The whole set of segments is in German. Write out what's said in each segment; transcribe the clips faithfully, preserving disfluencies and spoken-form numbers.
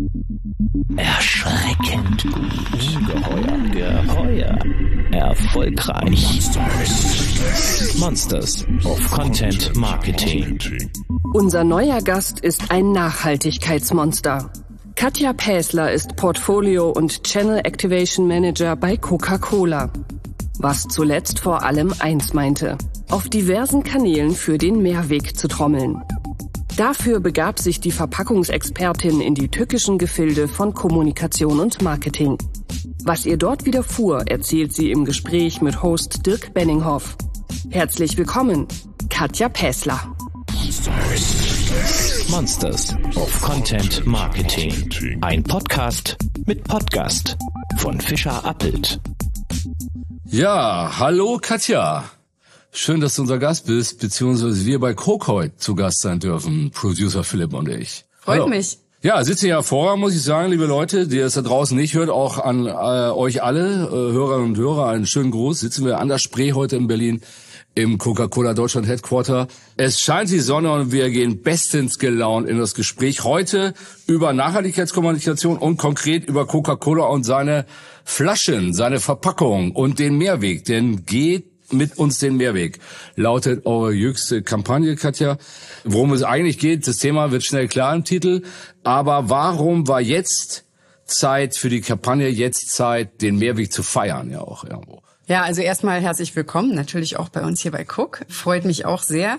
Erschreckend gut. Ungeheuer. Geheuer. Erfolgreich. Monsters of Content Marketing. Unser neuer Gast ist ein Nachhaltigkeitsmonster. Katja Päsler ist Portfolio- und Channel Activation Manager bei Coca-Cola. Was zuletzt vor allem eins meinte: auf diversen Kanälen für den Mehrweg zu trommeln. Dafür begab sich die Verpackungsexpertin in die tückischen Gefilde von Kommunikation und Marketing. Was ihr dort widerfuhr, erzählt sie im Gespräch mit Host Dirk Benninghoff. Herzlich willkommen, Katja Päsler. Monsters of Content Marketing. Ein Podcast mit Podcast von Fischer Appelt. Ja, hallo Katja. Schön, dass du unser Gast bist, beziehungsweise wir bei Coke heute zu Gast sein dürfen, Producer Philipp und ich. Freut hallo. mich. Ja, sitzen ja vor, muss ich sagen, liebe Leute, die es da draußen nicht hört, auch an äh, euch alle, äh, Hörerinnen und Hörer, einen schönen Gruß. Sitzen wir an der Spree heute in Berlin im Coca-Cola Deutschland Headquarter. Es scheint die Sonne und wir gehen bestens gelaunt in das Gespräch heute über Nachhaltigkeitskommunikation und konkret über Coca-Cola und seine Flaschen, seine Verpackung und den Mehrweg. Denn geht mit uns den Mehrweg, lautet eure jüngste Kampagne, Katja. Worum es eigentlich geht, das Thema wird schnell klar im Titel. Aber warum war jetzt Zeit für die Kampagne, jetzt Zeit, den Mehrweg zu feiern, ja auch irgendwo? Ja, also erstmal herzlich willkommen, natürlich auch bei uns hier bei Cook. Freut mich auch sehr.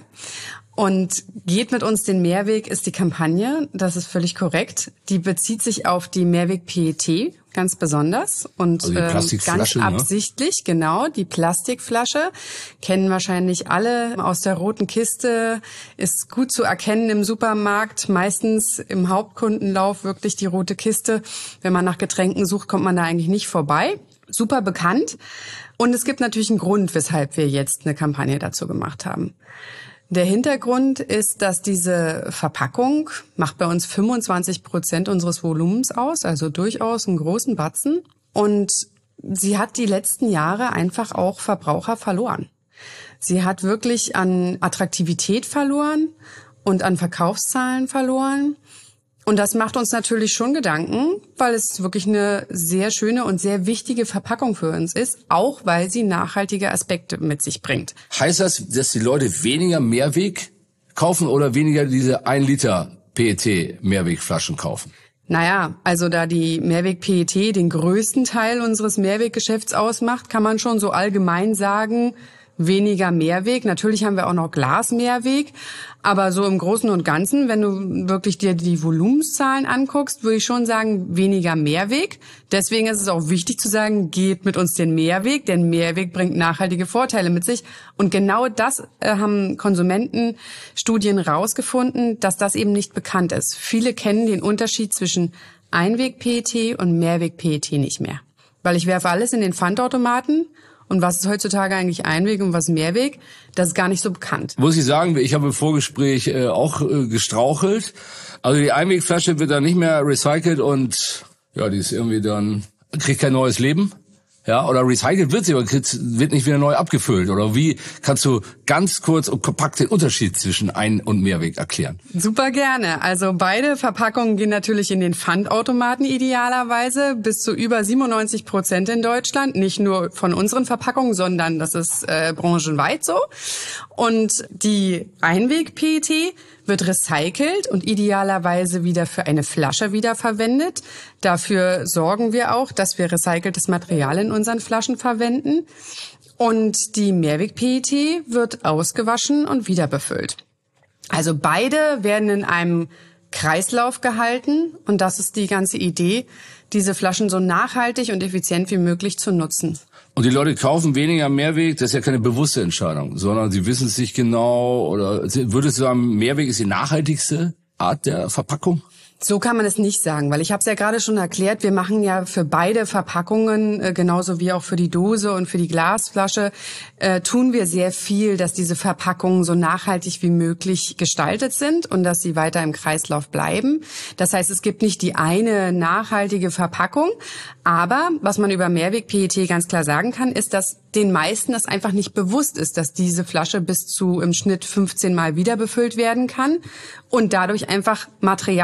Und geht mit uns den Mehrweg ist die Kampagne, das ist völlig korrekt. Die bezieht sich auf die Mehrweg P E T ganz besonders und also die ähm, ganz ne? absichtlich, genau, die Plastikflasche. Kennen wahrscheinlich alle aus der roten Kiste, ist gut zu erkennen im Supermarkt, meistens im Hauptkundenlauf wirklich die rote Kiste. Wenn man nach Getränken sucht, kommt man da eigentlich nicht vorbei. Super bekannt. Und es gibt natürlich einen Grund, weshalb wir jetzt eine Kampagne dazu gemacht haben. Der Hintergrund ist, dass diese Verpackung macht bei uns fünfundzwanzig Prozent unseres Volumens aus, also durchaus einen großen Batzen. Und sie hat die letzten Jahre einfach auch Verbraucher verloren. Sie hat wirklich an Attraktivität verloren und an Verkaufszahlen verloren. Und das macht uns natürlich schon Gedanken, weil es wirklich eine sehr schöne und sehr wichtige Verpackung für uns ist, auch weil sie nachhaltige Aspekte mit sich bringt. Heißt das, dass die Leute weniger Mehrweg kaufen oder weniger diese ein Liter P E T Mehrwegflaschen kaufen? Naja, also da die Mehrweg P E T den größten Teil unseres Mehrweggeschäfts ausmacht, kann man schon so allgemein sagen, weniger Mehrweg. Natürlich haben wir auch noch Glas-Mehrweg, aber so im Großen und Ganzen, wenn du wirklich dir die Volumenszahlen anguckst, würde ich schon sagen, weniger Mehrweg. Deswegen ist es auch wichtig zu sagen, geht mit uns den Mehrweg, denn Mehrweg bringt nachhaltige Vorteile mit sich. Und genau das äh, haben Konsumentenstudien rausgefunden, dass das eben nicht bekannt ist. Viele kennen den Unterschied zwischen Einweg-P E T und Mehrweg-P E T nicht mehr. Weil ich werfe alles in den Pfandautomaten. Und was ist heutzutage eigentlich Einweg und was Mehrweg? Das ist gar nicht so bekannt. Muss ich sagen, ich habe im Vorgespräch äh, auch äh, gestrauchelt. Also die Einwegflasche wird dann nicht mehr recycelt und ja, die ist irgendwie dann, kriegt kein neues Leben. Ja, oder recycelt wird sie, aber kriegt, wird nicht wieder neu abgefüllt. Oder wie kannst du ganz kurz und kompakt den Unterschied zwischen Ein- und Mehrweg erklären? Super gerne. Also beide Verpackungen gehen natürlich in den Pfandautomaten idealerweise, bis zu über siebenundneunzig Prozent in Deutschland. Nicht nur von unseren Verpackungen, sondern das ist äh, branchenweit so. Und die Einweg-P E T wird recycelt und idealerweise wieder für eine Flasche wiederverwendet. Dafür sorgen wir auch, dass wir recyceltes Material in unseren Flaschen verwenden. Und die Mehrweg-P E T wird ausgewaschen und wieder befüllt. Also beide werden in einem Kreislauf gehalten und das ist die ganze Idee, diese Flaschen so nachhaltig und effizient wie möglich zu nutzen. Und die Leute kaufen weniger Mehrweg, das ist ja keine bewusste Entscheidung, sondern sie wissen es nicht genau. Oder würdest du sagen, Mehrweg ist die nachhaltigste Art der Verpackung? So kann man es nicht sagen, weil ich habe es ja gerade schon erklärt, wir machen ja für beide Verpackungen, äh, genauso wie auch für die Dose und für die Glasflasche, äh, tun wir sehr viel, dass diese Verpackungen so nachhaltig wie möglich gestaltet sind und dass sie weiter im Kreislauf bleiben. Das heißt, es gibt nicht die eine nachhaltige Verpackung, aber was man über Mehrweg-P E T ganz klar sagen kann, ist, dass den meisten das einfach nicht bewusst ist, dass diese Flasche bis zu im Schnitt fünfzehn Mal wieder befüllt werden kann und dadurch einfach Material einspart,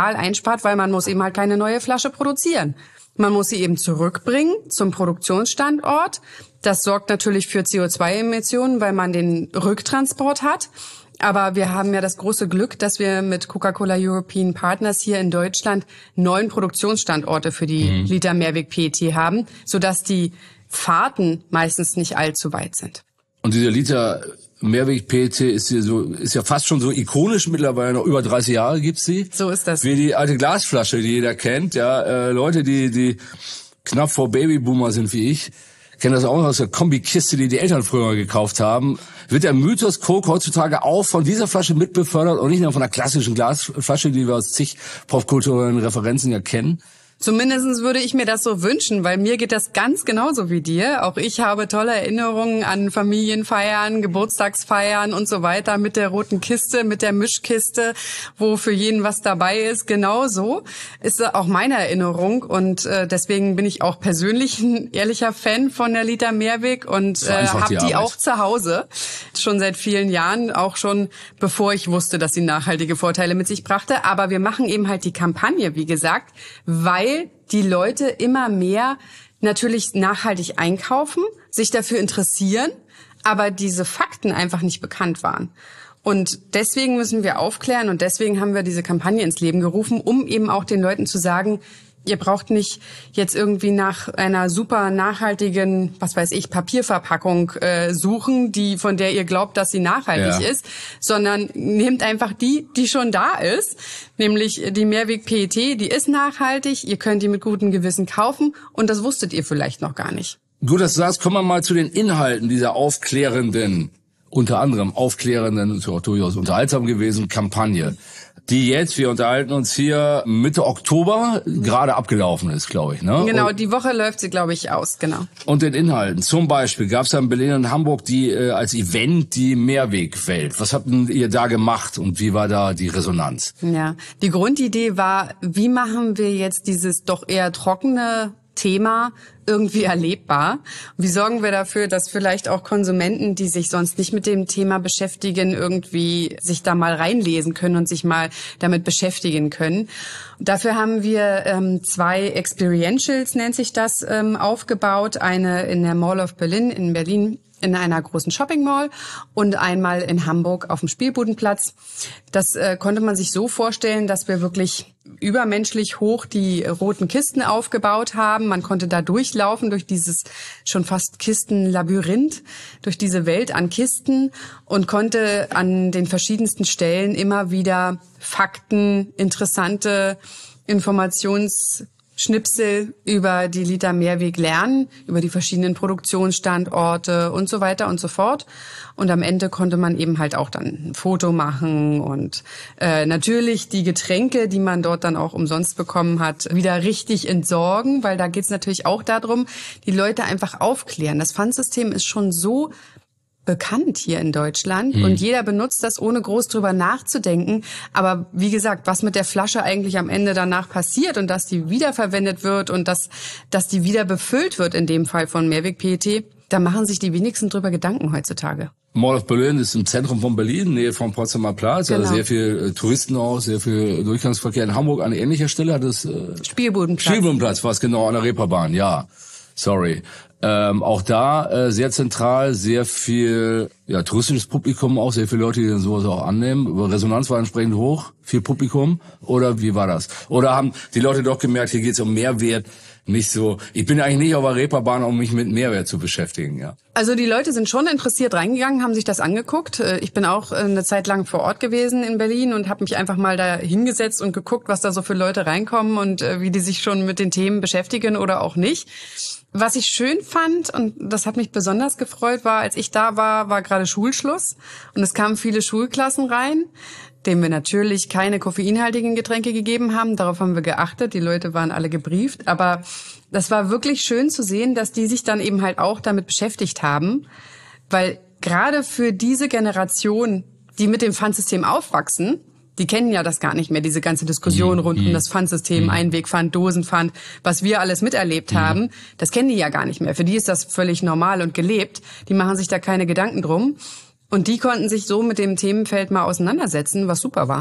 eingespart, weil man muss eben halt keine neue Flasche produzieren. Man muss sie eben zurückbringen zum Produktionsstandort. Das sorgt natürlich für C O zwei Emissionen, weil man den Rücktransport hat. Aber wir haben ja das große Glück, dass wir mit Coca-Cola European Partners hier in Deutschland neun Produktionsstandorte für die mhm. Liter Mehrweg P E T haben, sodass die Fahrten meistens nicht allzu weit sind. Und dieser Liter Mehrweg P E T ist hier so, ist ja fast schon so ikonisch mittlerweile, noch über dreißig Jahre gibt's sie. So ist das. Wie die alte Glasflasche, die jeder kennt, ja, äh, Leute, die, die knapp vor Babyboomer sind wie ich, kennen das auch aus der Kombikiste, die die Eltern früher gekauft haben. Wird der Mythos Coke heutzutage auch von dieser Flasche mitbefördert und nicht nur von der klassischen Glasflasche, die wir aus zig popkulturellen Referenzen ja kennen? Zumindest würde ich mir das so wünschen, weil mir geht das ganz genauso wie dir. Auch ich habe tolle Erinnerungen an Familienfeiern, Geburtstagsfeiern und so weiter mit der roten Kiste, mit der Mischkiste, wo für jeden was dabei ist. Genauso ist auch meine Erinnerung und äh, deswegen bin ich auch persönlich ein ehrlicher Fan von der Liter Mehrweg und äh, habe die, die auch zu Hause schon seit vielen Jahren, auch schon bevor ich wusste, dass sie nachhaltige Vorteile mit sich brachte. Aber wir machen eben halt die Kampagne, wie gesagt, weil die Leute immer mehr natürlich nachhaltig einkaufen, sich dafür interessieren, aber diese Fakten einfach nicht bekannt waren. Und deswegen müssen wir aufklären und deswegen haben wir diese Kampagne ins Leben gerufen, um eben auch den Leuten zu sagen, ihr braucht nicht jetzt irgendwie nach einer super nachhaltigen, was weiß ich, Papierverpackung äh, suchen, die von der ihr glaubt, dass sie nachhaltig ja. ist, sondern nehmt einfach die, die schon da ist, nämlich die Mehrweg P E T, die ist nachhaltig, ihr könnt die mit gutem Gewissen kaufen und das wusstet ihr vielleicht noch gar nicht. Gut, dass du sagst, kommen wir mal zu den Inhalten dieser aufklärenden, unter anderem aufklärenden, ist ja auch durchaus unterhaltsam gewesen, Kampagne, die jetzt, wir unterhalten uns hier Mitte Oktober, gerade abgelaufen ist, glaube ich. Ne? Genau, und, die Woche läuft sie, glaube ich, aus, genau. Und den Inhalten, zum Beispiel gab es ja in Berlin und Hamburg die äh, als Event die Mehrwegwelt. Was habt ihr da gemacht und wie war da die Resonanz? Ja, die Grundidee war, wie machen wir jetzt dieses doch eher trockene Thema irgendwie erlebbar? Wie sorgen wir dafür, dass vielleicht auch Konsumenten, die sich sonst nicht mit dem Thema beschäftigen, irgendwie sich da mal reinlesen können und sich mal damit beschäftigen können? Dafür haben wir ähm, zwei Experientials, nennt sich das, ähm, aufgebaut. Eine in der Mall of Berlin in Berlin, in einer großen Shopping Mall und einmal in Hamburg auf dem Spielbudenplatz. Das äh, konnte man sich so vorstellen, dass wir wirklich übermenschlich hoch die roten Kisten aufgebaut haben. Man konnte da durchlaufen durch dieses schon fast Kistenlabyrinth, durch diese Welt an Kisten und konnte an den verschiedensten Stellen immer wieder Fakten, interessante Informations Schnipsel über die Liter Mehrweg lernen, über die verschiedenen Produktionsstandorte und so weiter und so fort. Und am Ende konnte man eben halt auch dann ein Foto machen und äh, natürlich die Getränke, die man dort dann auch umsonst bekommen hat, wieder richtig entsorgen, weil da geht's natürlich auch darum, die Leute einfach aufklären. Das Pfandsystem ist schon so bekannt hier in Deutschland hm. und jeder benutzt das, ohne groß drüber nachzudenken. Aber wie gesagt, was mit der Flasche eigentlich am Ende danach passiert und dass die wiederverwendet wird und dass, dass die wieder befüllt wird, in dem Fall von Mehrweg P E T, da machen sich die wenigsten drüber Gedanken heutzutage. Mall of Berlin ist im Zentrum von Berlin, Nähe vom Potsdamer Platz, genau. Also sehr viel äh, Touristen auch, sehr viel Durchgangsverkehr. In Hamburg an ähnlicher Stelle hat es äh, Spielbudenplatz. Spielbudenplatz war es, genau, an der Reeperbahn, ja. Sorry. Ähm, auch da äh, sehr zentral, sehr viel ja touristisches Publikum auch, sehr viele Leute, die dann sowas auch annehmen. Resonanz war entsprechend hoch, viel Publikum. Oder wie war das? Oder haben die Leute doch gemerkt, hier geht's um Mehrwert, nicht so, ich bin eigentlich nicht auf der Reeperbahn, um mich mit Mehrwert zu beschäftigen, ja. Also die Leute sind schon interessiert reingegangen, haben sich das angeguckt. Ich bin auch eine Zeit lang vor Ort gewesen in Berlin und habe mich einfach mal da hingesetzt und geguckt, was da so für Leute reinkommen und wie die sich schon mit den Themen beschäftigen oder auch nicht. Was ich schön fand, und das hat mich besonders gefreut, war, als ich da war, war gerade Schulschluss und es kamen viele Schulklassen rein, denen wir natürlich keine koffeinhaltigen Getränke gegeben haben. Darauf haben wir geachtet. Die Leute waren alle gebrieft. Aber das war wirklich schön zu sehen, dass die sich dann eben halt auch damit beschäftigt haben. Weil gerade für diese Generation, die mit dem Pfandsystem aufwachsen, die kennen ja das gar nicht mehr, diese ganze Diskussion rund um das Pfandsystem, Einwegpfand, Dosenpfand, was wir alles miterlebt haben. Das kennen die ja gar nicht mehr. Für die ist das völlig normal und gelebt. Die machen sich da keine Gedanken drum. Und die konnten sich so mit dem Themenfeld mal auseinandersetzen, was super war.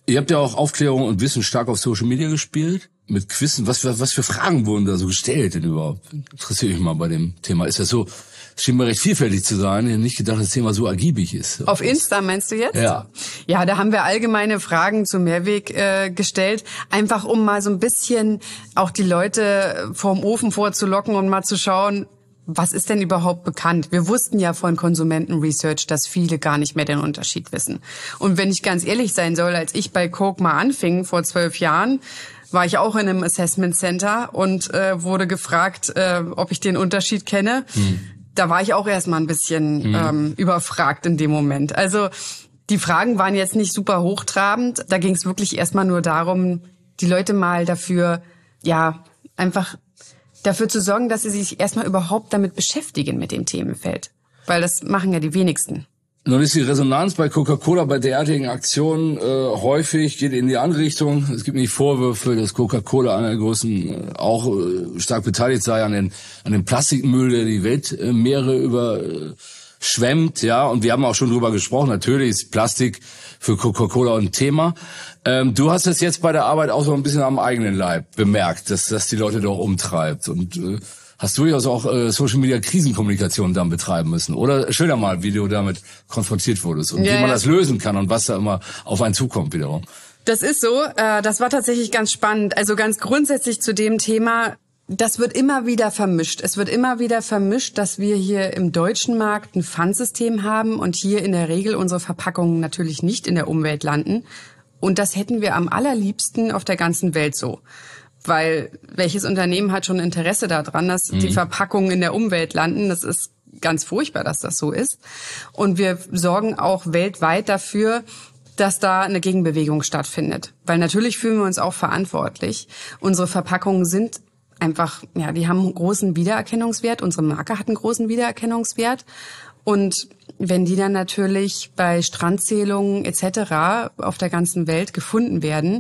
Ihr habt ja auch Aufklärung und Wissen stark auf Social Media gespielt. Mit Quizzen. Was, was für Fragen wurden da so gestellt denn überhaupt? Interessiert mich mal bei dem Thema. Ist das so, schien mir recht vielfältig zu sein. Ich hätte nicht gedacht, dass das Thema so ergiebig ist. Auf Insta meinst du jetzt? Ja. Ja, da haben wir allgemeine Fragen zum Mehrweg äh, gestellt. Einfach um mal so ein bisschen auch die Leute vorm Ofen vorzulocken und mal zu schauen, was ist denn überhaupt bekannt? Wir wussten ja von Konsumentenresearch, dass viele gar nicht mehr den Unterschied wissen. Und wenn ich ganz ehrlich sein soll, als ich bei Coke mal anfing, vor zwölf Jahren, war ich auch in einem Assessment Center und äh, wurde gefragt, äh, ob ich den Unterschied kenne. Hm. Da war ich auch erstmal ein bisschen hm. ähm, überfragt in dem Moment. Also die Fragen waren jetzt nicht super hochtrabend. Da ging es wirklich erstmal nur darum, die Leute mal dafür, ja, einfach dafür zu sorgen, dass sie sich erstmal überhaupt damit beschäftigen mit dem Themenfeld. Weil das machen ja die wenigsten. Nun ist die Resonanz bei Coca-Cola bei derartigen Aktionen äh, häufig, geht in die andere Richtung. Es gibt nicht Vorwürfe, dass Coca-Cola einer der größten äh, auch äh, stark beteiligt sei an den an dem Plastikmüll, der die Weltmeere überschwemmt. Äh, ja, und wir haben auch schon drüber gesprochen. Natürlich ist Plastik für Coca-Cola ein Thema. Ähm, du hast es jetzt bei der Arbeit auch so ein bisschen am eigenen Leib bemerkt, dass das die Leute doch umtreibt. Und äh, hast du durchaus auch äh, Social-Media-Krisenkommunikation dann betreiben müssen. Oder schilder mal, wie du damit konfrontiert wurdest und ja, wie man ja. das lösen kann und was da immer auf einen zukommt wiederum. Das ist so. Äh, das war tatsächlich ganz spannend. Also ganz grundsätzlich zu dem Thema, das wird immer wieder vermischt. Es wird immer wieder vermischt, dass wir hier im deutschen Markt ein Pfandsystem haben und hier in der Regel unsere Verpackungen natürlich nicht in der Umwelt landen. Und das hätten wir am allerliebsten auf der ganzen Welt so. Weil welches Unternehmen hat schon Interesse daran, dass mhm. die Verpackungen in der Umwelt landen? Das ist ganz furchtbar, dass das so ist. Und wir sorgen auch weltweit dafür, dass da eine Gegenbewegung stattfindet. Weil natürlich fühlen wir uns auch verantwortlich. Unsere Verpackungen sind einfach, ja, die haben einen großen Wiedererkennungswert. Unsere Marke hat einen großen Wiedererkennungswert. Und wenn die dann natürlich bei Strandzählungen et cetera auf der ganzen Welt gefunden werden,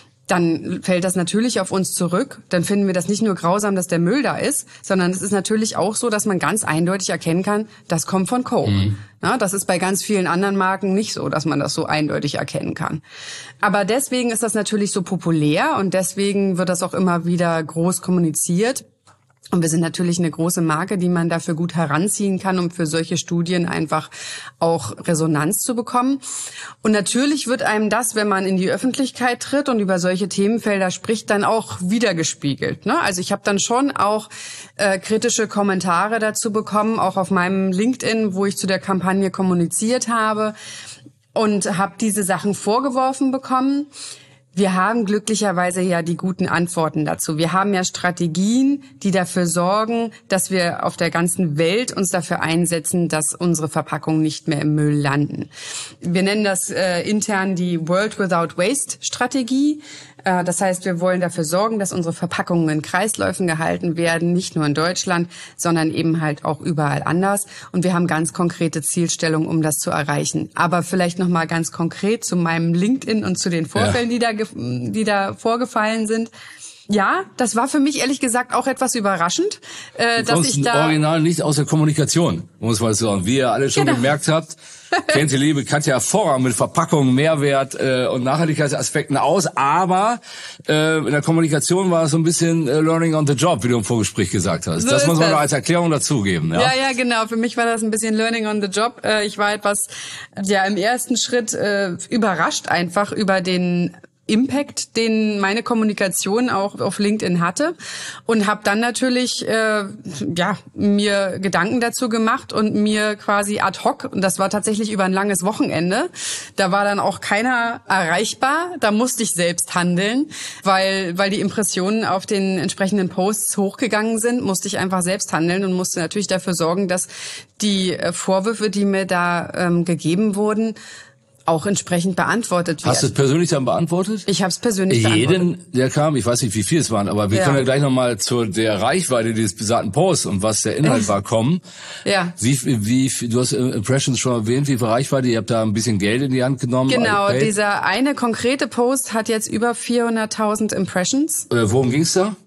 dann fällt das natürlich auf uns zurück. Dann finden wir das nicht nur grausam, dass der Müll da ist, sondern es ist natürlich auch so, dass man ganz eindeutig erkennen kann, das kommt von Coke. Mhm. Na, das ist bei ganz vielen anderen Marken nicht so, dass man das so eindeutig erkennen kann. Aber deswegen ist das natürlich so populär und deswegen wird das auch immer wieder groß kommuniziert. Und wir sind natürlich eine große Marke, die man dafür gut heranziehen kann, um für solche Studien einfach auch Resonanz zu bekommen. Und natürlich wird einem das, wenn man in die Öffentlichkeit tritt und über solche Themenfelder spricht, dann auch wiedergespiegelt. Ne? Also ich habe dann schon auch äh, kritische Kommentare dazu bekommen, auch auf meinem LinkedIn, wo ich zu der Kampagne kommuniziert habe und habe diese Sachen vorgeworfen bekommen. Wir haben glücklicherweise ja die guten Antworten dazu. Wir haben ja Strategien, die dafür sorgen, dass wir auf der ganzen Welt uns dafür einsetzen, dass unsere Verpackungen nicht mehr im Müll landen. Wir nennen das äh, intern die World Without Waste Strategie. Äh, das heißt, wir wollen dafür sorgen, dass unsere Verpackungen in Kreisläufen gehalten werden, nicht nur in Deutschland, sondern eben halt auch überall anders. Und wir haben ganz konkrete Zielstellungen, um das zu erreichen. Aber vielleicht noch mal ganz konkret zu meinem LinkedIn und zu den Vorfällen, ja. die da die da vorgefallen sind. Ja, das war für mich ehrlich gesagt auch etwas überraschend, äh, dass ich da original nicht aus der Kommunikation, muss man sagen. Wie ihr alle schon genau. gemerkt habt, kennt die liebe Katja hervorragend mit Verpackungen, Mehrwert äh, und Nachhaltigkeitsaspekten aus. Aber äh, in der Kommunikation war es so ein bisschen äh, Learning on the Job, wie du im Vorgespräch gesagt hast. So das muss man das. noch als Erklärung dazugeben. Ja? ja, ja, genau. Für mich war das ein bisschen Learning on the Job. Äh, ich war etwas, ja, im ersten Schritt äh, überrascht einfach über den Impact, den meine Kommunikation auch auf LinkedIn hatte und habe dann natürlich äh, ja mir Gedanken dazu gemacht und mir quasi ad hoc, und das war tatsächlich über ein langes Wochenende, da war dann auch keiner erreichbar, da musste ich selbst handeln, weil weil die Impressionen auf den entsprechenden Posts hochgegangen sind, musste ich einfach selbst handeln und musste natürlich dafür sorgen, dass die Vorwürfe, die mir da ähm, gegeben wurden, auch entsprechend beantwortet werden. Hast du es persönlich dann beantwortet? Ich habe es persönlich beantwortet. Jeden, der kam, ich weiß nicht, wie viel es waren, aber wir ja. können ja gleich nochmal zu der Reichweite dieses besagten Posts und was der Inhalt war kommen. Ja. Wie, wie, du hast Impressions schon erwähnt, wie viel Reichweite, ihr habt da ein bisschen Geld in die Hand genommen. Genau, also dieser eine konkrete Post hat jetzt über vierhunderttausend Impressions. Äh, worum ging's da?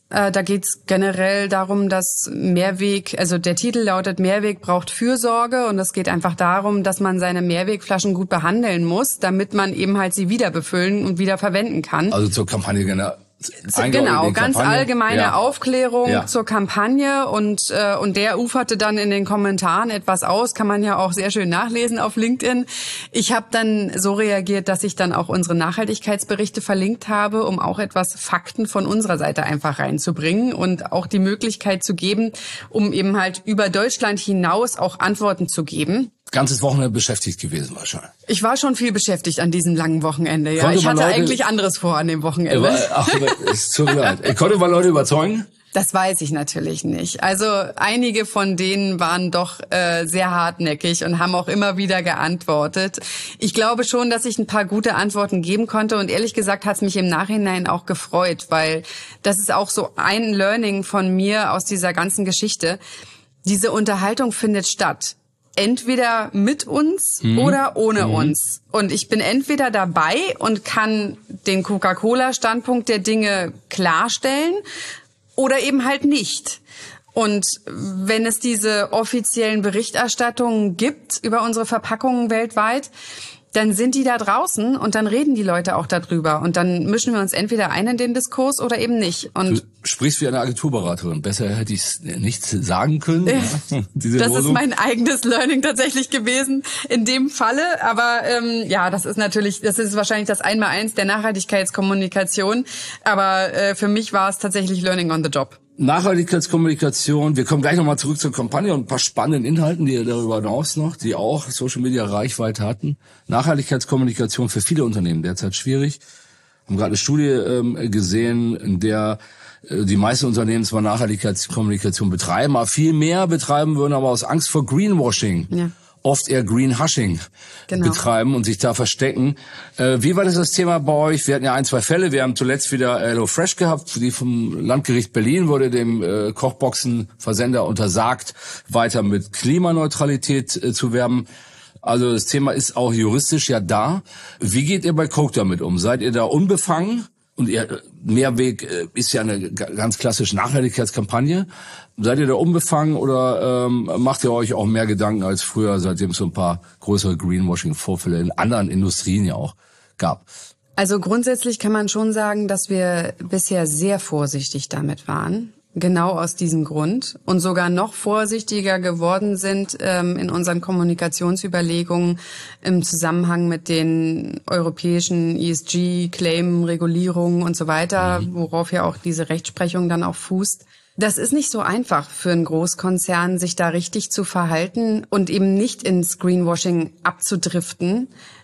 Äh, da geht's generell darum, dass Mehrweg, also der Titel lautet Mehrweg braucht Fürsorge und es geht einfach darum, dass man seine Mehrwegflaschen gut behandeln muss, damit man eben halt sie wieder befüllen und wieder verwenden kann. Also zur Kampagne generell. Genau, ganz Kampagne. allgemeine ja. Aufklärung ja. zur Kampagne und äh, und der uferte dann in den Kommentaren etwas aus, kann man ja auch sehr schön nachlesen auf LinkedIn. Ich habe dann so reagiert, dass ich dann auch unsere Nachhaltigkeitsberichte verlinkt habe, um auch etwas Fakten von unserer Seite einfach reinzubringen und auch die Möglichkeit zu geben, um eben halt über Deutschland hinaus auch Antworten zu geben. Ganzes Wochenende beschäftigt gewesen wahrscheinlich. Ich war schon viel beschäftigt an diesem langen Wochenende. Ja, ich hatte Leute, eigentlich anderes vor an dem Wochenende. War, ach, es tut mir leid. Konnte man Leute überzeugen? Das weiß ich natürlich nicht. Also einige von denen waren doch äh, sehr hartnäckig und haben auch immer wieder geantwortet. Ich glaube schon, dass ich ein paar gute Antworten geben konnte und ehrlich gesagt hat es mich im Nachhinein auch gefreut, weil das ist auch so ein Learning von mir aus dieser ganzen Geschichte. Diese Unterhaltung findet statt. Entweder mit uns mhm. oder ohne mhm. uns. Und ich bin entweder dabei und kann den Coca-Cola-Standpunkt der Dinge klarstellen oder eben halt nicht. Und wenn es diese offiziellen Berichterstattungen gibt über unsere Verpackungen weltweit, dann sind die da draußen und dann reden die Leute auch darüber. Und dann mischen wir uns entweder ein in den Diskurs oder eben nicht. Und du sprichst wie eine Agenturberaterin. Besser hätte ich es nicht sagen können. Ja, diese das Losung. Ist mein eigenes Learning tatsächlich gewesen in dem Falle. Aber ähm, ja, das ist natürlich, das ist wahrscheinlich das Einmaleins der Nachhaltigkeitskommunikation. Aber äh, für mich war es tatsächlich Learning on the Job. Nachhaltigkeitskommunikation, wir kommen gleich nochmal zurück zur Kampagne und ein paar spannenden Inhalten, die darüber hinaus noch, die auch Social Media Reichweite hatten. Nachhaltigkeitskommunikation für viele Unternehmen derzeit schwierig. Wir haben gerade eine Studie ähm, gesehen, in der äh, die meisten Unternehmen zwar Nachhaltigkeitskommunikation betreiben, aber viel mehr betreiben würden, aber aus Angst vor Greenwashing. Ja. Oft eher Greenhushing genau. betreiben und sich da verstecken. Äh, wie war das das Thema bei euch? Wir hatten ja ein, zwei Fälle. Wir haben zuletzt wieder HelloFresh gehabt. Die vom Landgericht Berlin wurde dem äh, Kochboxenversender untersagt, weiter mit Klimaneutralität äh, zu werben. Also das Thema ist auch juristisch ja da. Wie geht ihr bei Coke damit um? Seid ihr da unbefangen? Und ihr Mehrweg äh, ist ja eine g- ganz klassische Nachhaltigkeitskampagne. Seid ihr da unbefangen oder ähm, macht ihr euch auch mehr Gedanken als früher, seitdem es so ein paar größere Greenwashing-Vorfälle in anderen Industrien ja auch gab? Also grundsätzlich kann man schon sagen, dass wir bisher sehr vorsichtig damit waren. Genau aus diesem Grund und sogar noch vorsichtiger geworden sind ähm, in unseren Kommunikationsüberlegungen im Zusammenhang mit den europäischen E S G-Claim, Regulierungen und so weiter, mhm. worauf ja auch diese Rechtsprechung dann auch fußt. Das ist nicht so einfach für einen Großkonzern, sich da richtig zu verhalten und eben nicht ins Greenwashing abzudriften.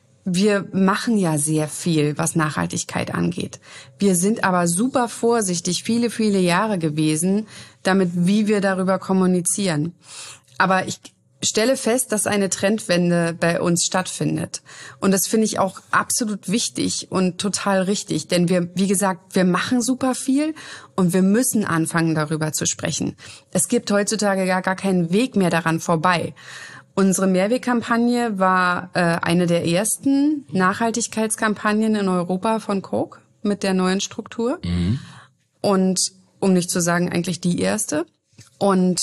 Wir machen ja sehr viel, was Nachhaltigkeit angeht. Wir sind aber super vorsichtig viele, viele Jahre gewesen, damit, wie wir darüber kommunizieren. Aber ich stelle fest, dass eine Trendwende bei uns stattfindet. Und das finde ich auch absolut wichtig und total richtig. Denn wir, wie gesagt, wir machen super viel und wir müssen anfangen, darüber zu sprechen. Es gibt heutzutage gar, gar keinen Weg mehr daran vorbei. Unsere Mehrwegkampagne war äh, eine der ersten Nachhaltigkeitskampagnen in Europa von Coke mit der neuen Struktur. Mhm. Und um nicht zu sagen, eigentlich die erste. Und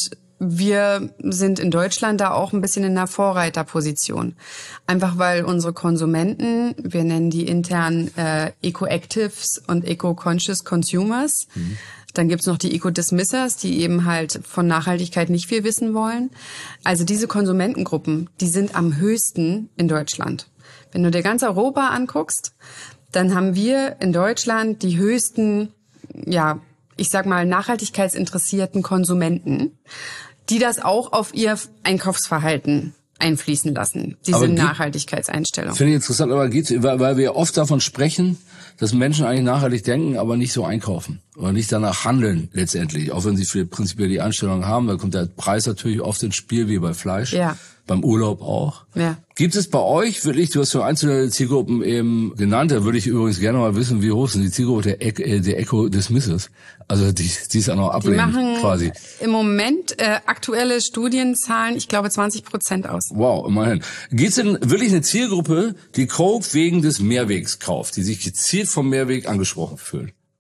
wir sind in Deutschland da auch ein bisschen in einer Vorreiterposition. Einfach weil unsere Konsumenten, wir nennen die intern äh, Eco-Actives und Eco-Conscious Consumers, mhm. Dann gibt's noch die Eco-Dismissers, die eben halt von Nachhaltigkeit nicht viel wissen wollen. Also diese Konsumentengruppen, die sind am höchsten in Deutschland. Wenn du dir ganz Europa anguckst, dann haben wir in Deutschland die höchsten, ja, ich sag mal, nachhaltigkeitsinteressierten Konsumenten, die das auch auf ihr Einkaufsverhalten einfließen lassen, diese aber Nachhaltigkeitseinstellung. Finde ich interessant, aber geht's, weil, weil wir oft davon sprechen, dass Menschen eigentlich nachhaltig denken, aber nicht so einkaufen oder nicht danach handeln letztendlich. Auch wenn sie für prinzipiell die Einstellung haben, da kommt der Preis natürlich oft ins Spiel, wie bei Fleisch, ja. Beim Urlaub auch. Ja. Gibt es bei euch wirklich, du hast so einzelne Zielgruppen eben genannt, da würde ich übrigens gerne mal wissen, wie hoch sind die Zielgruppe der, e- der Eco-Dismissers? Also die, die ist auch noch ablehnen die machen quasi. Im Moment äh, aktuelle Studienzahlen, ich glaube zwanzig Prozent aus. Wow, immerhin. Gibt es denn wirklich eine Zielgruppe, die Coke wegen des Mehrwegs kauft, die sich gezielt vom Mehrweg angesprochen fühlt?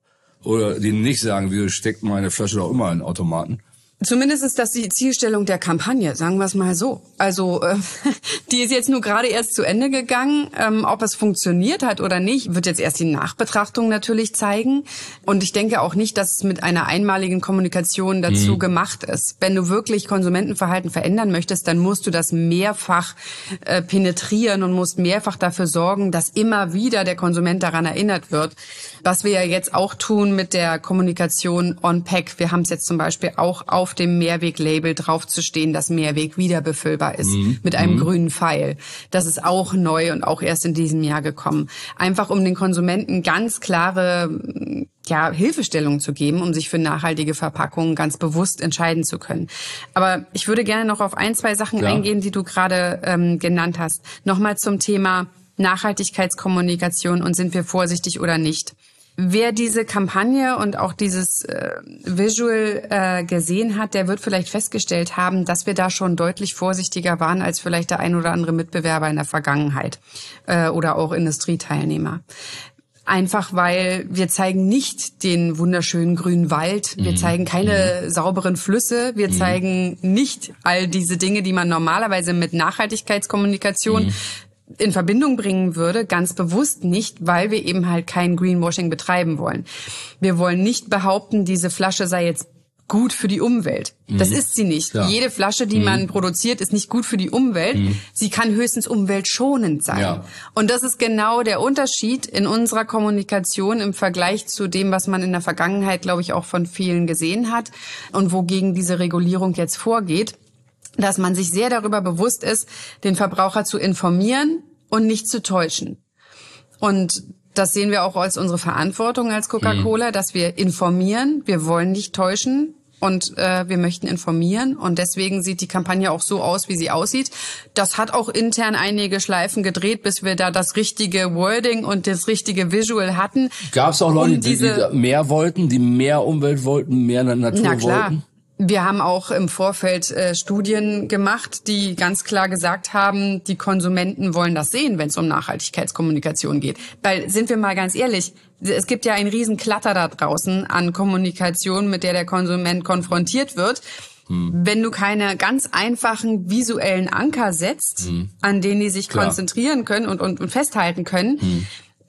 oder die nicht sagen, wieso steckt meine Flasche doch immer in den Automaten? Zumindest ist das die Zielstellung der Kampagne, sagen wir es mal so. Also äh, die ist jetzt nur gerade erst zu Ende gegangen. Ähm, ob es funktioniert hat oder nicht, wird jetzt erst die Nachbetrachtung natürlich zeigen. Und ich denke auch nicht, dass es mit einer einmaligen Kommunikation dazu mhm. gemacht ist. Wenn du wirklich Konsumentenverhalten verändern möchtest, dann musst du das mehrfach äh, penetrieren und musst mehrfach dafür sorgen, dass immer wieder der Konsument daran erinnert wird. Was wir ja jetzt auch tun mit der Kommunikation on-pack. Wir haben es jetzt zum Beispiel auch auf dem Mehrweg-Label drauf zu stehen, dass Mehrweg wiederbefüllbar ist mhm. mit einem mhm. grünen Pfeil. Das ist auch neu und auch erst in diesem Jahr gekommen. Einfach um den Konsumenten ganz klare ja, Hilfestellung zu geben, um sich für nachhaltige Verpackungen ganz bewusst entscheiden zu können. Aber ich würde gerne noch auf ein, zwei Sachen ja. eingehen, die du gerade ähm, genannt hast. Nochmal zum Thema Nachhaltigkeitskommunikation und sind wir vorsichtig oder nicht. Wer diese Kampagne und auch dieses äh, Visual äh, gesehen hat, der wird vielleicht festgestellt haben, dass wir da schon deutlich vorsichtiger waren als vielleicht der ein oder andere Mitbewerber in der Vergangenheit äh, oder auch Industrieteilnehmer. Einfach weil wir zeigen nicht den wunderschönen grünen Wald, wir mhm. zeigen keine mhm. sauberen Flüsse, wir mhm. zeigen nicht all diese Dinge, die man normalerweise mit Nachhaltigkeitskommunikation mhm. in Verbindung bringen würde, ganz bewusst nicht, weil wir eben halt kein Greenwashing betreiben wollen. Wir wollen nicht behaupten, diese Flasche sei jetzt gut für die Umwelt. Mhm. Das ist sie nicht. Ja. Jede Flasche, die mhm. man produziert, ist nicht gut für die Umwelt. Mhm. Sie kann höchstens umweltschonend sein. Ja. Und das ist genau der Unterschied in unserer Kommunikation im Vergleich zu dem, was man in der Vergangenheit, glaube ich, auch von vielen gesehen hat und wogegen diese Regulierung jetzt vorgeht. Dass man sich sehr darüber bewusst ist, den Verbraucher zu informieren und nicht zu täuschen. Und das sehen wir auch als unsere Verantwortung als Coca-Cola, mhm. dass wir informieren, wir wollen nicht täuschen und äh, wir möchten informieren. Und deswegen sieht die Kampagne auch so aus, wie sie aussieht. Das hat auch intern einige Schleifen gedreht, bis wir da das richtige Wording und das richtige Visual hatten. Gab es auch Leute, die, die mehr wollten, die mehr Umwelt wollten, mehr Natur Na klar. wollten? Wir haben auch im Vorfeld äh, Studien gemacht, die ganz klar gesagt haben, die Konsumenten wollen das sehen, wenn es um Nachhaltigkeitskommunikation geht. Weil, sind wir mal ganz ehrlich, es gibt ja einen riesen Klatter da draußen an Kommunikation, mit der der Konsument konfrontiert wird. Hm. Wenn du keine ganz einfachen visuellen Anker setzt, hm. an denen die sich klar. konzentrieren können und, und, und festhalten können, hm.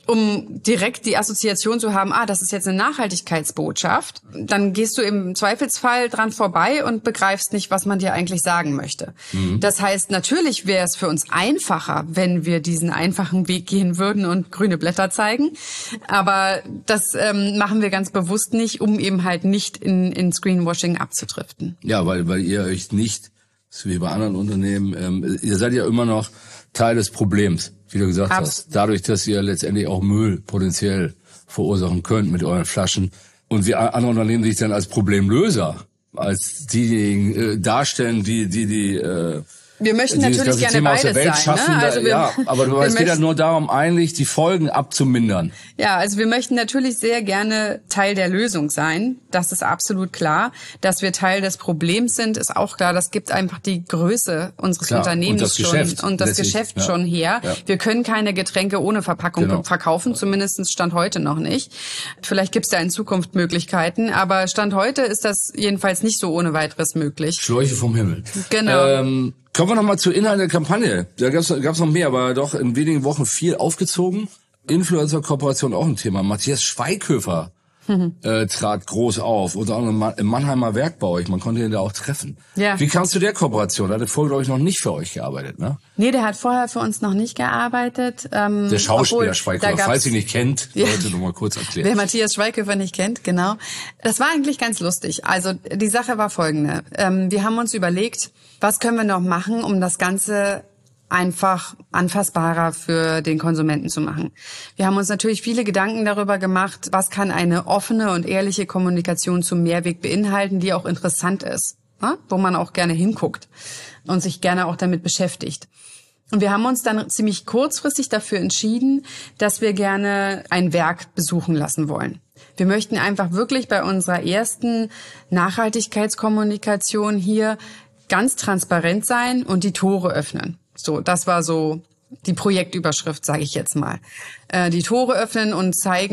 um direkt die Assoziation zu haben, ah, das ist jetzt eine Nachhaltigkeitsbotschaft, dann gehst du im Zweifelsfall dran vorbei und begreifst nicht, was man dir eigentlich sagen möchte. Mhm. Das heißt, natürlich wäre es für uns einfacher, wenn wir diesen einfachen Weg gehen würden und grüne Blätter zeigen, aber das ähm, machen wir ganz bewusst nicht, um eben halt nicht in, in Screenwashing abzudriften. Ja, weil, weil ihr euch nicht, so wie bei anderen Unternehmen, ähm, ihr seid ja immer noch Teil des Problems. Wie du gesagt Abs- hast, dadurch, dass ihr letztendlich auch Müll potenziell verursachen könnt mit euren Flaschen und wir andere Unternehmen sich dann als Problemlöser, als diejenigen äh, darstellen, die die die äh, wir möchten natürlich gerne Thema beides aus der Welt sein. Schaffen, Ne? Also da, wir, ja, aber du, es geht ja nur darum, eigentlich die Folgen abzumindern. Ja, also wir möchten natürlich sehr gerne Teil der Lösung sein. Das ist absolut klar. Dass wir Teil des Problems sind, ist auch klar. Das gibt einfach die Größe unseres klar. Unternehmens und das schon Geschäft und das Geschäft ja. schon her. Ja. Wir können keine Getränke ohne Verpackung genau. verkaufen, zumindest Stand heute noch nicht. Vielleicht gibt es da in Zukunft Möglichkeiten, aber Stand heute ist das jedenfalls nicht so ohne weiteres möglich. Schläuche vom Himmel. Genau. Ähm, Kommen wir nochmal zu Inhalt der Kampagne. Da gab's gab's noch mehr, aber doch in wenigen Wochen viel aufgezogen. Influencer-Kooperation auch ein Thema. Matthias Schweighöfer mhm. äh, trat groß auf, unter anderem im Mannheimer Werk bei euch. Man konnte ihn da auch treffen. Ja. Wie kamst du der Kooperation? Der hat vorher, glaube ich, noch nicht für euch gearbeitet, ne? Nee, der hat vorher für uns noch nicht gearbeitet. Ähm, der Schauspieler Schweighöfer, falls ihr nicht kennt, ja. Leute noch mal kurz erklären. Wer Matthias Schweighöfer nicht kennt, genau. Das war eigentlich ganz lustig. Also die Sache war folgende. Ähm, wir haben uns überlegt, was können wir noch machen, um das Ganze einfach anfassbarer für den Konsumenten zu machen. Wir haben uns natürlich viele Gedanken darüber gemacht, was kann eine offene und ehrliche Kommunikation zum Mehrweg beinhalten, die auch interessant ist, ja? Wo man auch gerne hinguckt und sich gerne auch damit beschäftigt. Und wir haben uns dann ziemlich kurzfristig dafür entschieden, dass wir gerne ein Werk besuchen lassen wollen. Wir möchten einfach wirklich bei unserer ersten Nachhaltigkeitskommunikation hier ganz transparent sein und die Tore öffnen. So, das war so die Projektüberschrift, sage ich jetzt mal. Äh, die Tore öffnen und zeigen,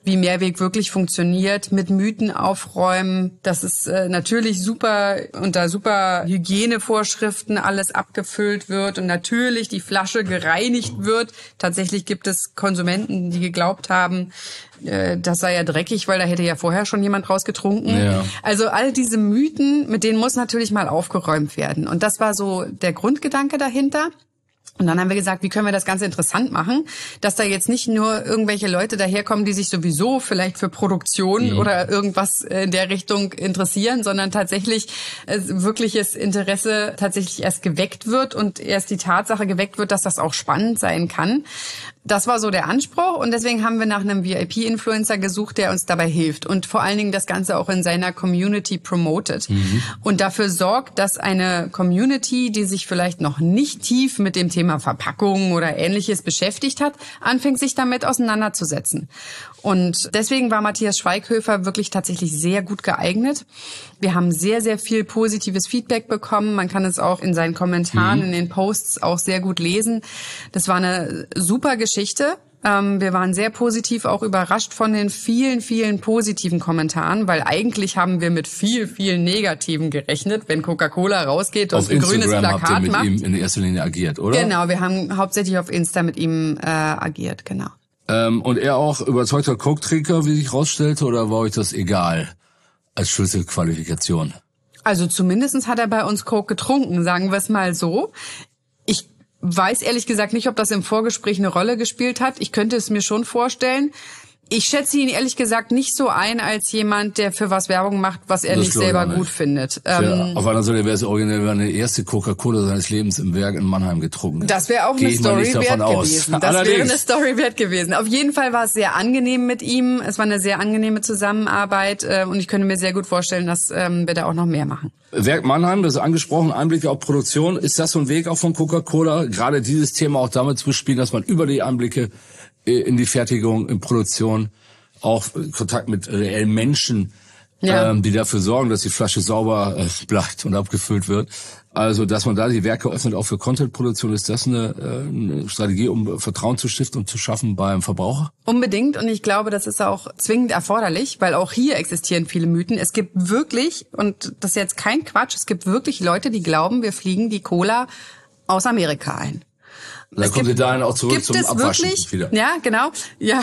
wie Mehrweg wirklich funktioniert, mit Mythen aufräumen. Das ist äh, natürlich super, unter super Hygienevorschriften alles abgefüllt wird und natürlich die Flasche gereinigt wird. Tatsächlich gibt es Konsumenten, die geglaubt haben, äh, das sei ja dreckig, weil da hätte ja vorher schon jemand draus getrunken. Ja. Also all diese Mythen, mit denen muss natürlich mal aufgeräumt werden. Und das war so der Grundgedanke dahinter. Und dann haben wir gesagt, wie können wir das Ganze interessant machen, dass da jetzt nicht nur irgendwelche Leute daherkommen, die sich sowieso vielleicht für Produktion mhm. oder irgendwas in der Richtung interessieren, sondern tatsächlich äh, wirkliches Interesse tatsächlich erst geweckt wird und erst die Tatsache geweckt wird, dass das auch spannend sein kann. Das war so der Anspruch und deswegen haben wir nach einem V I P-Influencer gesucht, der uns dabei hilft und vor allen Dingen das Ganze auch in seiner Community promotet mhm. und dafür sorgt, dass eine Community, die sich vielleicht noch nicht tief mit dem Thema Verpackung oder Ähnliches beschäftigt hat, anfängt sich damit auseinanderzusetzen. Und deswegen war Matthias Schweighöfer wirklich tatsächlich sehr gut geeignet. Wir haben sehr, sehr viel positives Feedback bekommen. Man kann es auch in seinen Kommentaren, mhm. in den Posts auch sehr gut lesen. Das war eine super Geschichte. Wir waren sehr positiv auch überrascht von den vielen, vielen positiven Kommentaren, weil eigentlich haben wir mit viel, viel Negativen gerechnet, wenn Coca-Cola rausgeht und ein grünes Plakat habt ihr mit macht. ihm in erster Linie agiert, oder? Genau, wir haben hauptsächlich auf Insta mit ihm äh, agiert, genau. Ähm, und er auch überzeugter Coke-Trinker, wie sich rausstellte, oder war euch das egal als Schlüsselqualifikation? Also zumindestens hat er bei uns Coke getrunken, sagen wir es mal so. Ich weiß ehrlich gesagt nicht, ob das im Vorgespräch eine Rolle gespielt hat. Ich könnte es mir schon vorstellen. Ich schätze ihn ehrlich gesagt nicht so ein als jemand, der für was Werbung macht, was er das nicht selber nicht. gut findet. Ja, ähm, auf einer Seite wäre es originell, wenn er die erste Coca-Cola seines Lebens im Werk in Mannheim getrunken hätte. Das wäre auch Geh eine Story wert gewesen. Das Allerdings. wäre eine Story wert gewesen. Auf jeden Fall war es sehr angenehm mit ihm. Es war eine sehr angenehme Zusammenarbeit äh, und ich könnte mir sehr gut vorstellen, dass ähm, wir da auch noch mehr machen. Werk Mannheim, das ist angesprochen, Einblicke auf Produktion. Ist das so ein Weg auch von Coca-Cola, gerade dieses Thema auch damit zu bespielen, dass man über die Einblicke in die Fertigung, in Produktion, auch Kontakt mit reellen Menschen, ja. ähm, die dafür sorgen, dass die Flasche sauber äh, bleibt und abgefüllt wird. Also, dass man da die Werke öffnet, auch für Content-Produktion, ist das eine, äh, eine Strategie, um Vertrauen zu stiften und zu schaffen beim Verbraucher? Unbedingt. Und ich glaube, das ist auch zwingend erforderlich, weil auch hier existieren viele Mythen. Es gibt wirklich, und das ist jetzt kein Quatsch, es gibt wirklich Leute, die glauben, wir fliegen die Cola aus Amerika ein. Dann kommt ihr dahin auch zurück zum Abwaschen wirklich? wieder. Ja, genau. Ja,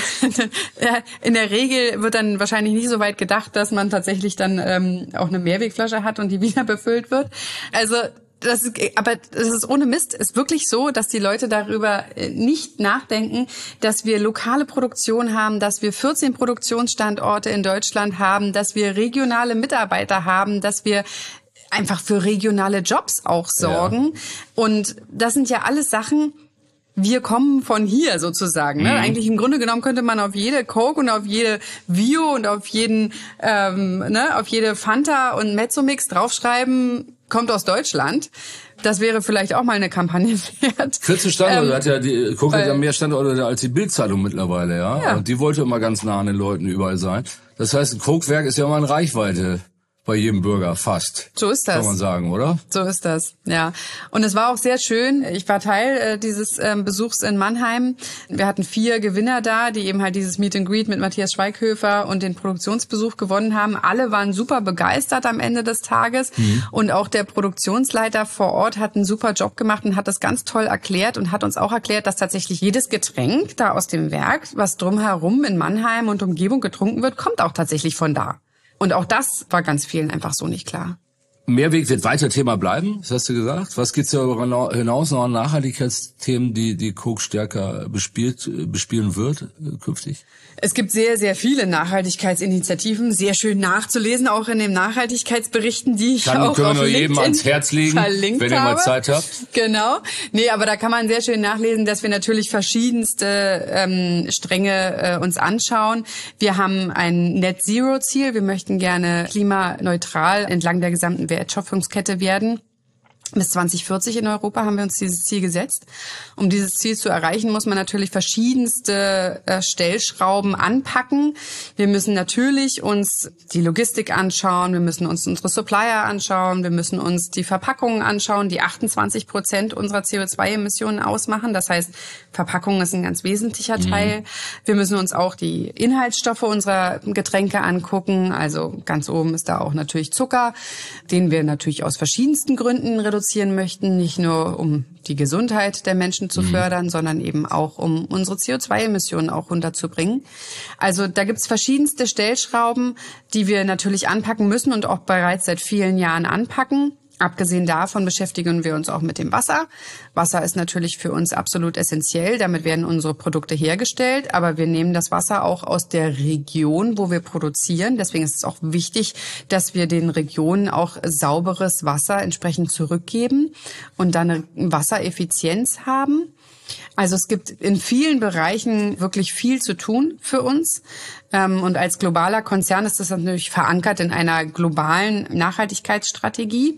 in der Regel wird dann wahrscheinlich nicht so weit gedacht, dass man tatsächlich dann ähm, auch eine Mehrwegflasche hat und die wieder befüllt wird. Also das ist, aber das ist ohne Mist, ist wirklich so, dass die Leute darüber nicht nachdenken, dass wir lokale Produktion haben, dass wir vierzehn Produktionsstandorte in Deutschland haben, dass wir regionale Mitarbeiter haben, dass wir einfach für regionale Jobs auch sorgen. Ja. Und das sind ja alles Sachen, wir kommen von hier sozusagen. Ne? Mhm. Eigentlich im Grunde genommen könnte man auf jede Coke und auf jede Vio und auf jeden, ähm, ne, auf jede Fanta und Mezzomix draufschreiben, kommt aus Deutschland. Das wäre vielleicht auch mal eine Kampagne wert. vierzehn Standorte ähm, hat ja die Coke hat ja mehr Standorte als die Bild-Zeitung mittlerweile, ja? ja. Und die wollte immer ganz nah an den Leuten überall sein. Das heißt, ein Coke-Werk ist ja immer in Reichweite. Bei jedem Bürger fast. So ist das. Kann man sagen, oder? So ist das, ja. Und es war auch sehr schön. Ich war Teil äh, dieses ähm, Besuchs in Mannheim. Wir hatten vier Gewinner da, die eben halt dieses Meet and Greet mit Matthias Schweighöfer und den Produktionsbesuch gewonnen haben. Alle waren super begeistert am Ende des Tages. Mhm. Und auch der Produktionsleiter vor Ort hat einen super Job gemacht und hat das ganz toll erklärt und hat uns auch erklärt, dass tatsächlich jedes Getränk da aus dem Werk, was drumherum in Mannheim und Umgebung getrunken wird, kommt auch tatsächlich von da. Und auch das war ganz vielen einfach so nicht klar. Mehrweg wird weiter Thema bleiben, das hast du gesagt. Was gibt's darüber hinaus noch an Nachhaltigkeitsthemen, die die Coke stärker bespielt, bespielen wird äh, künftig? Es gibt sehr, sehr viele Nachhaltigkeitsinitiativen, sehr schön nachzulesen, auch in den Nachhaltigkeitsberichten, die ich Dann auch können wir auf nur jedem LinkedIn ans Herz legen, verlinkt wenn ihr habe. mal Zeit habt. Genau. Nee, aber da kann man sehr schön nachlesen, dass wir natürlich verschiedenste ähm, Stränge äh, uns anschauen. Wir haben ein Net-Zero-Ziel. Wir möchten gerne klimaneutral entlang der gesamten Wertschöpfungskette werden. Bis zwanzig vierzig in Europa haben wir uns dieses Ziel gesetzt. Um dieses Ziel zu erreichen, muss man natürlich verschiedenste äh, Stellschrauben anpacken. Wir müssen natürlich uns die Logistik anschauen, wir müssen uns unsere Supplier anschauen, wir müssen uns die Verpackungen anschauen, die achtundzwanzig Prozent unserer C O zwei Emissionen ausmachen. Das heißt, Verpackung ist ein ganz wesentlicher Teil. Mhm. Wir müssen uns auch die Inhaltsstoffe unserer Getränke angucken. Also ganz oben ist da auch natürlich Zucker, den wir natürlich aus verschiedensten Gründen reduzieren möchten, nicht nur um die Gesundheit der Menschen zu mhm. fördern, sondern eben auch um unsere C O zwei Emissionen auch runterzubringen. Also da gibt's verschiedenste Stellschrauben, die wir natürlich anpacken müssen und auch bereits seit vielen Jahren anpacken. Abgesehen davon beschäftigen wir uns auch mit dem Wasser. Wasser ist natürlich für uns absolut essentiell. Damit werden unsere Produkte hergestellt. Aber wir nehmen das Wasser auch aus der Region, wo wir produzieren. Deswegen ist es auch wichtig, dass wir den Regionen auch sauberes Wasser entsprechend zurückgeben und dann eine Wassereffizienz haben. Also es gibt in vielen Bereichen wirklich viel zu tun für uns. Und als globaler Konzern ist das natürlich verankert in einer globalen Nachhaltigkeitsstrategie,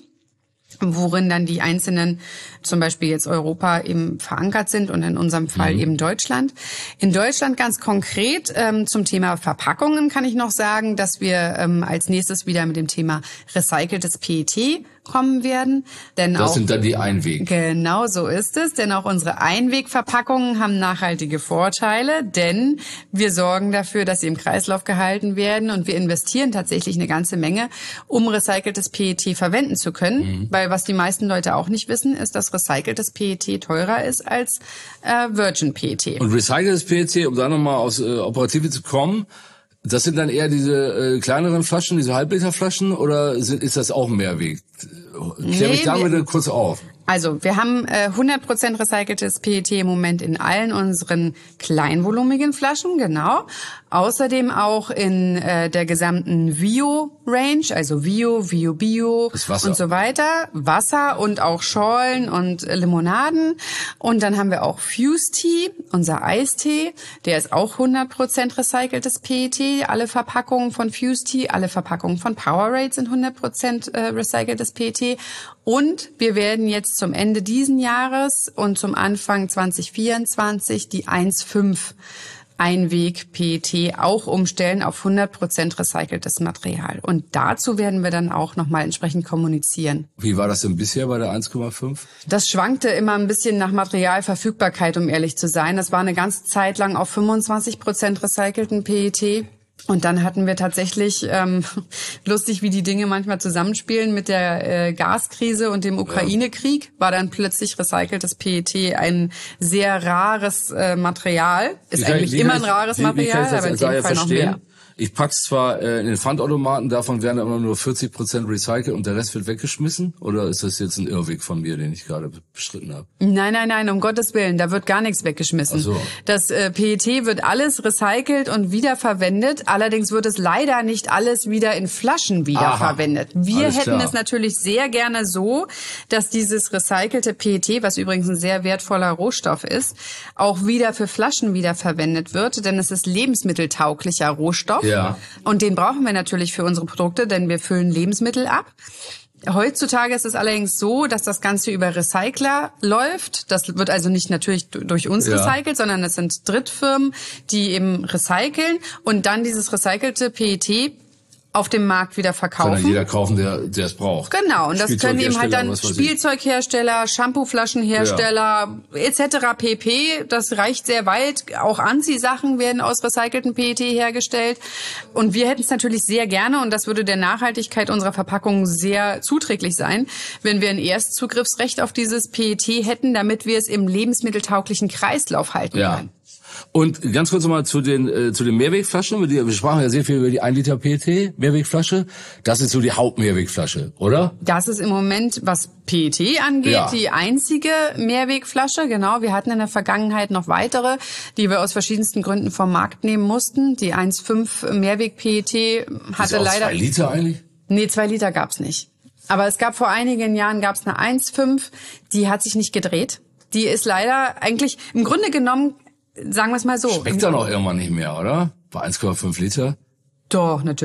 worin dann die einzelnen, zum Beispiel jetzt Europa, eben verankert sind und in unserem Fall mhm. eben Deutschland. In Deutschland ganz konkret ähm, zum Thema Verpackungen kann ich noch sagen, dass wir ähm, als nächstes wieder mit dem Thema recyceltes P E T kommen werden. Denn das auch, sind dann die Einweg. Genau so ist es, denn auch unsere Einwegverpackungen haben nachhaltige Vorteile, denn wir sorgen dafür, dass sie im Kreislauf gehalten werden und wir investieren tatsächlich eine ganze Menge, um recyceltes P E T verwenden zu können, mhm. weil was die meisten Leute auch nicht wissen, ist, dass recyceltes P E T teurer ist als äh, Virgin P E T. Und recyceltes P E T, um da nochmal aufs äh, Operative zu kommen, das sind dann eher diese äh, kleineren Flaschen, diese Halbliterflaschen, oder sind, ist das auch ein Mehrweg? Klär mich nee, da bitte kurz auf. Also wir haben äh, hundert Prozent recyceltes P E T im Moment in allen unseren kleinvolumigen Flaschen, genau. Außerdem auch in äh, der gesamten Vio-Range, also Vio, Vio Bio und so weiter. Wasser und auch Schorlen und äh, Limonaden. Und dann haben wir auch Fuse Tea, unser Eistee. Der ist auch hundert Prozent recyceltes P E T. Alle Verpackungen von Fuse Tea, alle Verpackungen von Powerade sind hundert Prozent äh, recyceltes P E T. Und wir werden jetzt zum Ende diesen Jahres und zum Anfang zwanzig vierundzwanzig die eins Komma fünf Einweg-P E T auch umstellen auf hundert Prozent recyceltes Material. Und dazu werden wir dann auch nochmal entsprechend kommunizieren. Wie war das denn bisher bei der eins Komma fünf? Das schwankte immer ein bisschen nach Materialverfügbarkeit, um ehrlich zu sein. Das war eine ganze Zeit lang auf fünfundzwanzig Prozent recycelten P E T. Und dann hatten wir tatsächlich, ähm, lustig wie die Dinge manchmal zusammenspielen, mit der äh, Gaskrise und dem Ukraine-Krieg, war dann plötzlich recyceltes P E T ein sehr rares äh, Material. Ist kann, eigentlich immer ein rares wie, Material, wie aber in dem Fall noch mehr. Ich pack's zwar äh, in den Pfandautomaten, davon werden aber nur vierzig Prozent recycelt und der Rest wird weggeschmissen? Oder ist das jetzt ein Irrweg von mir, den ich gerade bestritten habe? Nein, nein, nein, um Gottes Willen, da wird gar nichts weggeschmissen. Ach so. Das äh, P E T wird alles recycelt und wiederverwendet. Allerdings wird es leider nicht alles wieder in Flaschen wiederverwendet. Aha, Wir hätten klar. es natürlich sehr gerne so, dass dieses recycelte P E T, was übrigens ein sehr wertvoller Rohstoff ist, auch wieder für Flaschen wiederverwendet wird, denn es ist lebensmitteltauglicher Rohstoff. Ja. Und den brauchen wir natürlich für unsere Produkte, denn wir füllen Lebensmittel ab. Heutzutage ist es allerdings so, dass das Ganze über Recycler läuft. Das wird also nicht natürlich durch uns ja. recycelt, sondern es sind Drittfirmen, die eben recyceln und dann dieses recycelte P E T auf dem Markt wieder verkaufen. Kann dann jeder kaufen, der der es braucht. Genau, und das können eben halt dann Spielzeughersteller, Shampooflaschenhersteller ja. et cetera pp. Das reicht sehr weit. Auch Anziehsachen werden aus recyceltem P E T hergestellt. Und wir hätten es natürlich sehr gerne, und das würde der Nachhaltigkeit unserer Verpackungen sehr zuträglich sein, wenn wir ein Erstzugriffsrecht auf dieses P E T hätten, damit wir es im lebensmitteltauglichen Kreislauf halten ja. können. Und ganz kurz nochmal zu den äh, zu den Mehrwegflaschen. Wir sprachen ja sehr viel über die ein Liter P E T Mehrwegflasche. Das ist so die Hauptmehrwegflasche, oder? Das ist im Moment, was P E T angeht, ja. die einzige Mehrwegflasche. Genau, wir hatten in der Vergangenheit noch weitere, die wir aus verschiedensten Gründen vom Markt nehmen mussten. Die eins Komma fünf Mehrweg-P E T hatte ist auch leider... zwei Liter eigentlich? Nee, zwei Liter gab's nicht. Aber es gab vor einigen Jahren gab's eine eins Komma fünf, die hat sich nicht gedreht. Die ist leider eigentlich, im Grunde genommen... Sagen wir es mal so. Schmeckt dann auch irgendwann nicht mehr, oder? Bei eins Komma fünf Liter? Doch, natürlich.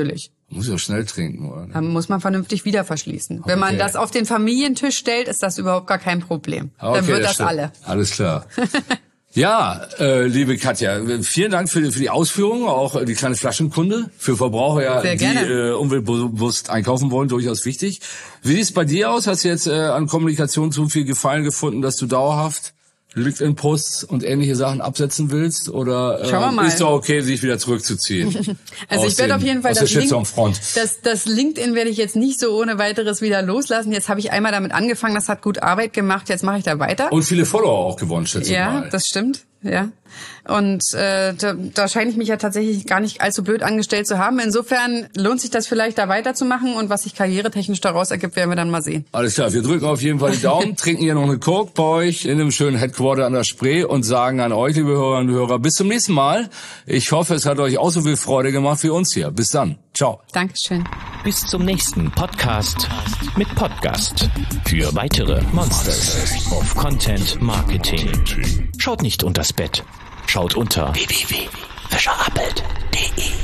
Muss ich auch schnell trinken, oder? Dann muss man vernünftig wieder verschließen. Okay. Wenn man das auf den Familientisch stellt, ist das überhaupt gar kein Problem. Okay, dann wird das, das alle. Alles klar. Ja, äh, liebe Katja, vielen Dank für die, für die Ausführungen, auch die kleine Flaschenkunde. Für Verbraucher, ja, die äh, umweltbewusst einkaufen wollen, durchaus wichtig. Wie sieht's bei dir aus? Hast du jetzt äh, an Kommunikation so viel Gefallen gefunden, dass du dauerhaft LinkedIn-Posts und ähnliche Sachen absetzen willst? Oder äh, ist doch okay, sich wieder zurückzuziehen? Also ich werde auf jeden Fall das, Link, das, das LinkedIn werde ich jetzt nicht so ohne weiteres wieder loslassen. Jetzt habe ich einmal damit angefangen, das hat gut Arbeit gemacht, jetzt mache ich da weiter. Und viele Follower auch gewonnen, schätze ich mal. Ja, das stimmt. Ja. Und äh, da, da scheine ich mich ja tatsächlich gar nicht allzu blöd angestellt zu haben. Insofern lohnt sich das vielleicht, da weiterzumachen. Und was sich karrieretechnisch daraus ergibt, werden wir dann mal sehen. Alles klar, wir drücken auf jeden Fall die Daumen, trinken hier noch eine Coke bei euch in einem schönen Headquarter an der Spree und sagen an euch, liebe Hörerinnen und Hörer, bis zum nächsten Mal. Ich hoffe, es hat euch auch so viel Freude gemacht wie uns hier. Bis dann. Ciao. Dankeschön. Bis zum nächsten Podcast mit Podcast. Für weitere Monsters of Content Marketing. Schaut nicht unters Bett. Schaut unter w w w punkt fischerappelt punkt de.